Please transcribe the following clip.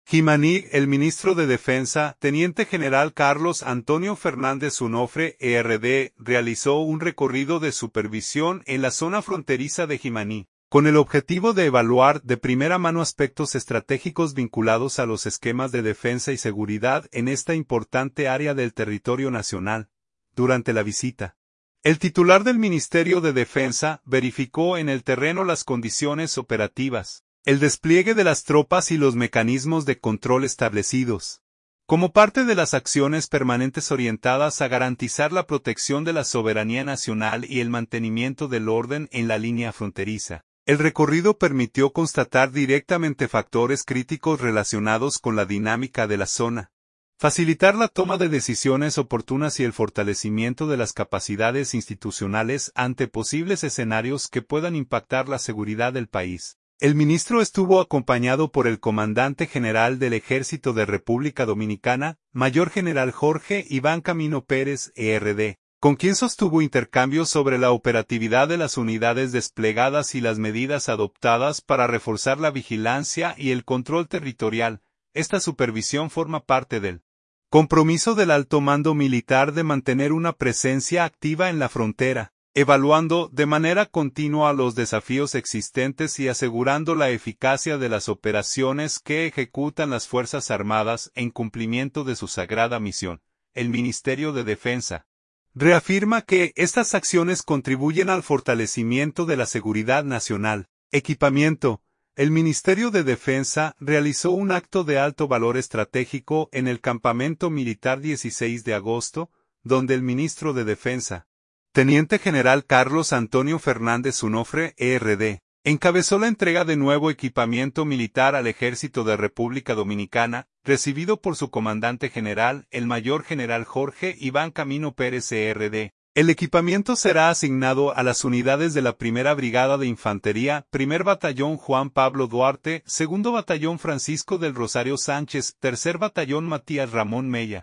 Jimaní, el ministro de Defensa, Teniente General Carlos Antonio Fernández Unofre, ERD, realizó un recorrido de supervisión en la zona fronteriza de Jimaní, con el objetivo de evaluar de primera mano aspectos estratégicos vinculados a los esquemas de defensa y seguridad en esta importante área del territorio nacional. Durante la visita, el titular del Ministerio de Defensa verificó en el terreno las condiciones operativas, el despliegue de las tropas y los mecanismos de control establecidos, como parte de las acciones permanentes orientadas a garantizar la protección de la soberanía nacional y el mantenimiento del orden en la línea fronteriza. El recorrido permitió constatar directamente factores críticos relacionados con la dinámica de la zona, facilitar la toma de decisiones oportunas y el fortalecimiento de las capacidades institucionales ante posibles escenarios que puedan impactar la seguridad del país. El ministro estuvo acompañado por el comandante general del Ejército de República Dominicana, Mayor General Jorge Iván Camino Pérez, ERD, con quien sostuvo intercambios sobre la operatividad de las unidades desplegadas y las medidas adoptadas para reforzar la vigilancia y el control territorial. Esta supervisión forma parte del compromiso del alto mando militar de mantener una presencia activa en la frontera, evaluando de manera continua los desafíos existentes y asegurando la eficacia de las operaciones que ejecutan las Fuerzas Armadas en cumplimiento de su sagrada misión. El Ministerio de Defensa reafirma que estas acciones contribuyen al fortalecimiento de la seguridad nacional. Equipamiento. El Ministerio de Defensa realizó un acto de alto valor estratégico en el Campamento Militar 16 de agosto, donde el ministro de Defensa, Teniente General Carlos Antonio Fernández Unofre, ERD, encabezó la entrega de nuevo equipamiento militar al Ejército de República Dominicana, recibido por su comandante general, el Mayor General Jorge Iván Camino Pérez, ERD. El equipamiento será asignado a las unidades de la Primera Brigada de Infantería, Primer Batallón Juan Pablo Duarte, Segundo Batallón Francisco del Rosario Sánchez, Tercer Batallón Matías Ramón Mella,